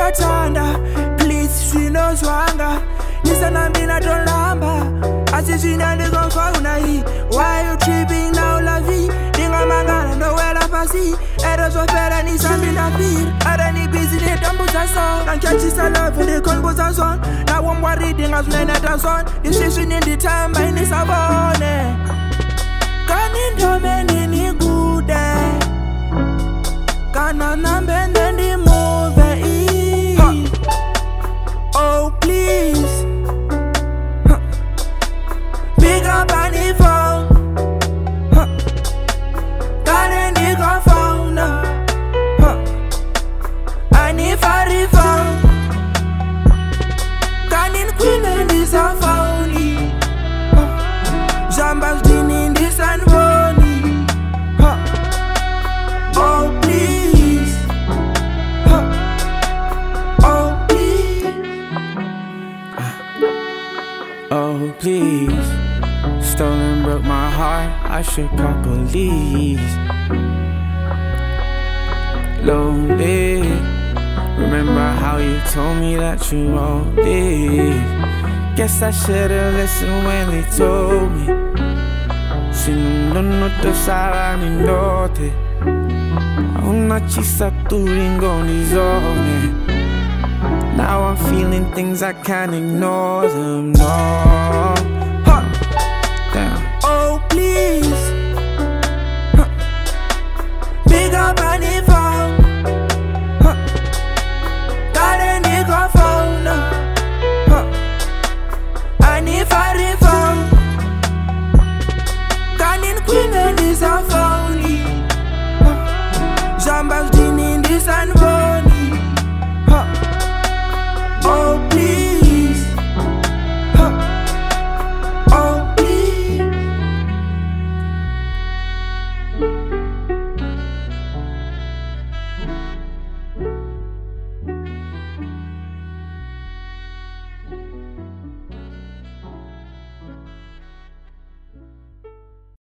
Tanda, please, she knows wanga. Listen, I'm being a dolamba. I see she not go fauna. Why you tripping now, la vie? Dinga mangana, no where I pass. Eros of better, ni something I feel. I don't need business, don't put a song. And catch this, I love for the convos and son. Now one more reading as men at a son. This is in the time by this abone. Can in domain any good day? Can I number and then the movie? Oh, please. Pick up any phone. Can any go phone? I need for the phone. Can in queen and this a phone? Jambas din in this and money. Oh, please. Oh, please. Oh, please. Stolen broke my heart, I should call police. Lonely. Remember how you told me that you won't leave. Guess I should've listened when they told me. Si non te sarà niente. Una chisa tu ringonizone. Now I'm feeling things I can't ignore them, no.